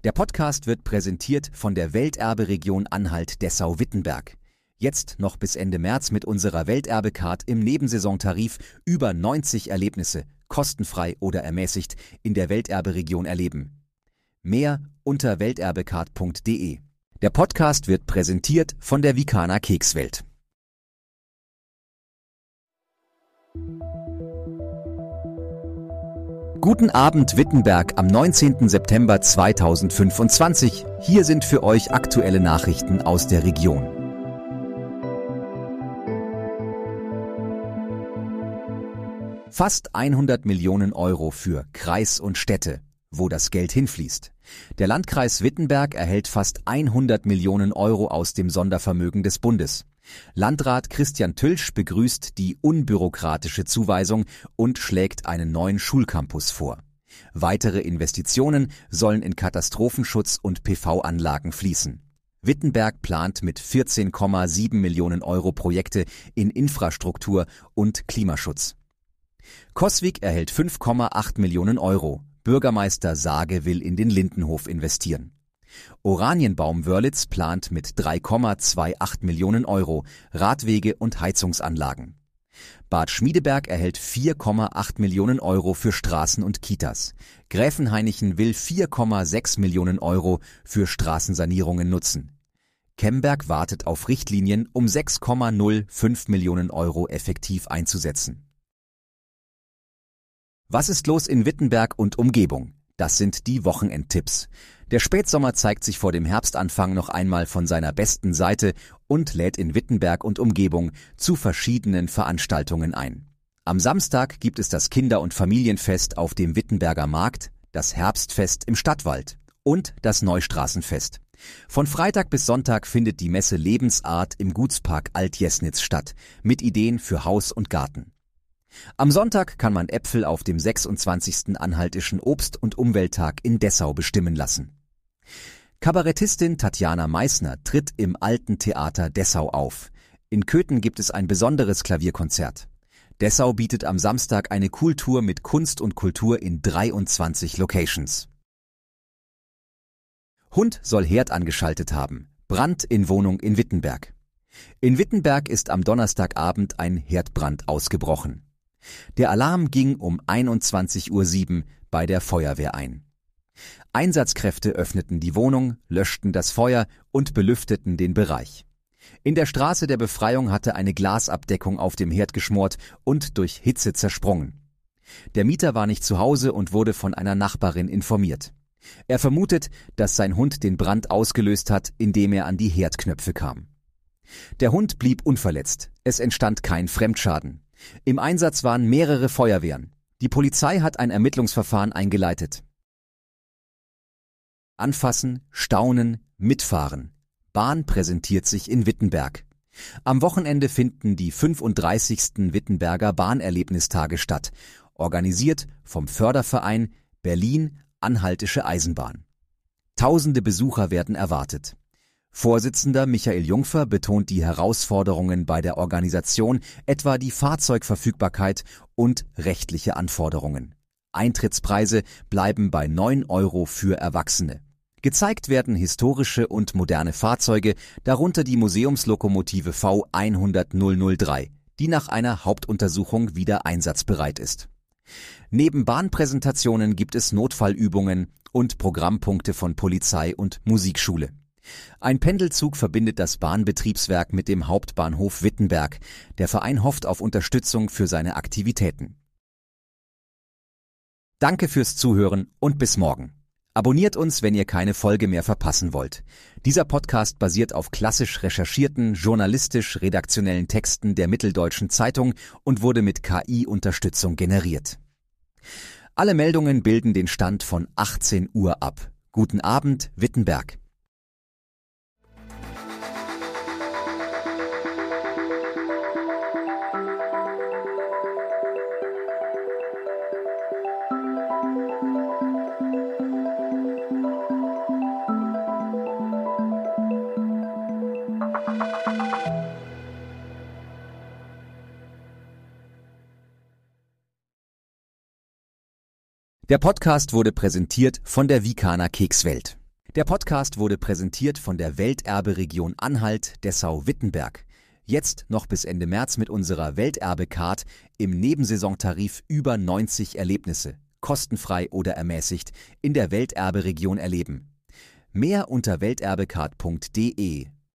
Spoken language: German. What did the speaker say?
Der Podcast wird präsentiert von der Welterbe-Region Anhalt-Dessau-Wittenberg. Jetzt noch bis Ende März mit unserer Welterbe-Card im Nebensaisontarif über 90 Erlebnisse, kostenfrei oder ermäßigt, in der Welterbe-Region erleben. Mehr unter welterbecard.de. Der Podcast wird präsentiert von der Vicana Kekswelt. Guten Abend Wittenberg am 19. September 2025. Hier sind für euch aktuelle Nachrichten aus der Region. Fast 100 Millionen Euro für Kreis und Städte, wo das Geld hinfließt. Der Landkreis Wittenberg erhält fast 100 Millionen Euro aus dem Sondervermögen des Bundes. Landrat Christian Tülsch begrüßt die unbürokratische Zuweisung und schlägt einen neuen Schulcampus vor. Weitere Investitionen sollen in Katastrophenschutz und PV-Anlagen fließen. Wittenberg plant mit 14,7 Millionen Euro Projekte in Infrastruktur und Klimaschutz. Coswig erhält 5,8 Millionen Euro. Bürgermeister Sage will in den Lindenhof investieren. Oranienbaum Wörlitz plant mit 3,28 Millionen Euro Radwege und Heizungsanlagen. Bad Schmiedeberg erhält 4,8 Millionen Euro für Straßen und Kitas. Gräfenhainichen will 4,6 Millionen Euro für Straßensanierungen nutzen. Kemberg wartet auf Richtlinien, um 6,05 Millionen Euro effektiv einzusetzen. Was ist los in Wittenberg und Umgebung? Das sind die Wochenendtipps. Der Spätsommer zeigt sich vor dem Herbstanfang noch einmal von seiner besten Seite und lädt in Wittenberg und Umgebung zu verschiedenen Veranstaltungen ein. Am Samstag gibt es das Kinder- und Familienfest auf dem Wittenberger Markt, das Herbstfest im Stadtwald und das Neustraßenfest. Von Freitag bis Sonntag findet die Messe Lebensart im Gutspark Alt-Jesnitz statt, mit Ideen für Haus und Garten. Am Sonntag kann man Äpfel auf dem 26. Anhaltischen Obst- und Umwelttag in Dessau bestimmen lassen. Kabarettistin Tatjana Meissner tritt im Alten Theater Dessau auf. In Köthen gibt es ein besonderes Klavierkonzert. Dessau bietet am Samstag eine Kultur mit Kunst und Kultur in 23 Locations. Hund soll Herd angeschaltet haben. Brand in Wohnung in Wittenberg. In Wittenberg ist am Donnerstagabend ein Herdbrand ausgebrochen. Der Alarm ging um 21:07 Uhr bei der Feuerwehr ein. Einsatzkräfte öffneten die Wohnung, löschten das Feuer und belüfteten den Bereich. In der Straße der Befreiung hatte eine Glasabdeckung auf dem Herd geschmort und durch Hitze zersprungen. Der Mieter war nicht zu Hause und wurde von einer Nachbarin informiert. Er vermutet, dass sein Hund den Brand ausgelöst hat, indem er an die Herdknöpfe kam. Der Hund blieb unverletzt. Es entstand kein Fremdschaden. Im Einsatz waren mehrere Feuerwehren. Die Polizei hat ein Ermittlungsverfahren eingeleitet. Anfassen, staunen, mitfahren. Bahn präsentiert sich in Wittenberg. Am Wochenende finden die 35. Wittenberger Bahnerlebnistage statt, organisiert vom Förderverein Berlin Anhaltische Eisenbahn. Tausende Besucher werden erwartet. Vorsitzender Michael Jungfer betont die Herausforderungen bei der Organisation, etwa die Fahrzeugverfügbarkeit und rechtliche Anforderungen. Eintrittspreise bleiben bei 9 Euro für Erwachsene. Gezeigt werden historische und moderne Fahrzeuge, darunter die Museumslokomotive V100 003, die nach einer Hauptuntersuchung wieder einsatzbereit ist. Neben Bahnpräsentationen gibt es Notfallübungen und Programmpunkte von Polizei und Musikschule. Ein Pendelzug verbindet das Bahnbetriebswerk mit dem Hauptbahnhof Wittenberg. Der Verein hofft auf Unterstützung für seine Aktivitäten. Danke fürs Zuhören und bis morgen. Abonniert uns, wenn ihr keine Folge mehr verpassen wollt. Dieser Podcast basiert auf klassisch recherchierten, journalistisch-redaktionellen Texten der Mitteldeutschen Zeitung und wurde mit KI-Unterstützung generiert. Alle Meldungen bilden den Stand von 18 Uhr ab. Guten Abend, Wittenberg. Der Podcast wurde präsentiert von der Vicana Kekswelt. Der Podcast wurde präsentiert von der Welterbe-Region Anhalt-Dessau-Wittenberg. Jetzt noch bis Ende März mit unserer Welterbe-Card im Nebensaisontarif über 90 Erlebnisse, kostenfrei oder ermäßigt, in der Welterbe-Region erleben. Mehr unter welterbecard.de.